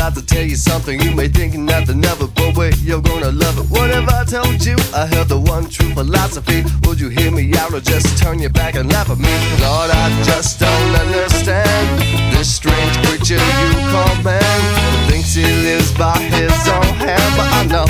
like to tell you something. You may think nothing of it, but wait, you're gonna love it. What if I told you I held the one true philosophy? Would you hear me out or just turn your back and laugh at me? Lord, I just don't understand this strange creature you call man. Thinks he lives by his own hand, but I know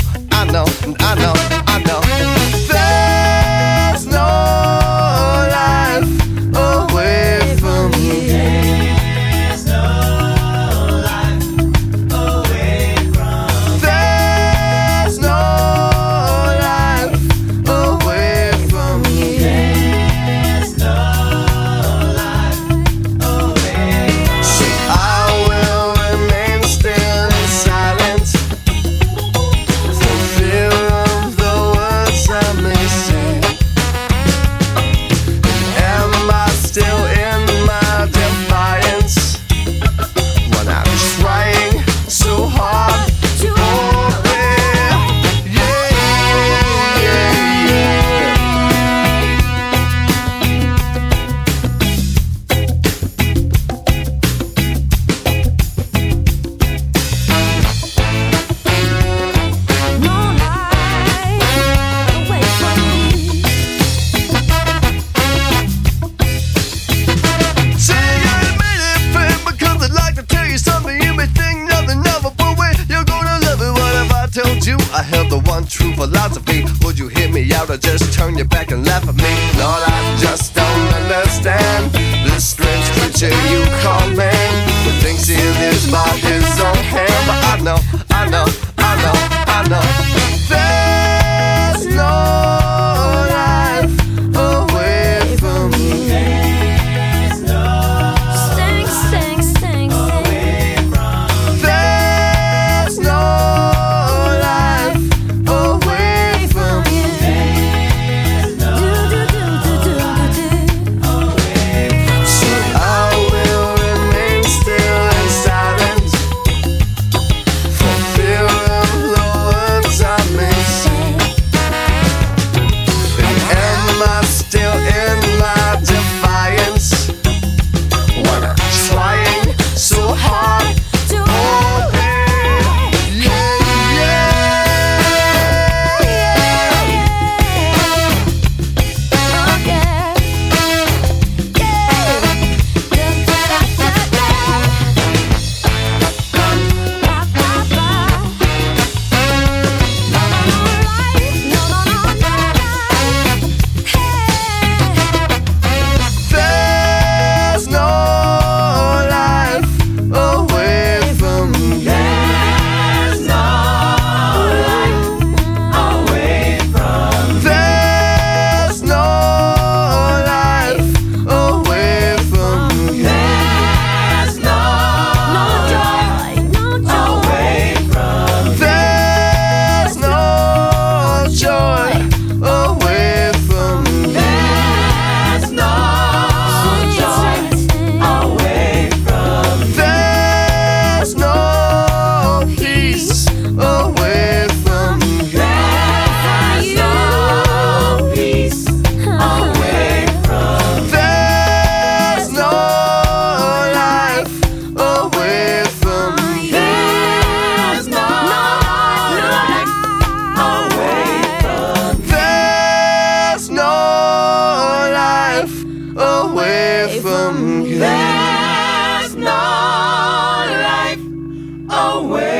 there's no life away from you. There's no life away from. There's no life away from you. There's no life away from. See, I will remain still and silent for fear of the words I may say. Am I still in my defiance when I'm trying so hard to obey? Yeah, yeah, yeah. No life away from me. See, you made it fair because I'd like to tell you something. You may think nothing of it, but wait, you're gonna love it. What if I told you I held the one true philosophy? Would you hear me out or just turn your back and laugh at me? Lord, I just don't understand this strange creature you call man, who thinks he lives by his own hand. But I know there's no life away from you. There's no Sing, sing, sing, sing. There's no life away from you. So I will remain still and silent for fear of the words I may say. And am I still in my defiance when I'm trying so hard to obey? Yeah, there's no life away from you. There's no life away from. There's no life away from you. There's no away from. There's no joy away from you. There's no joy away from. There's no peace away from you. There's no peace away from. There's no life away from you. There's no life away from. There's no life away from you. There's no life away.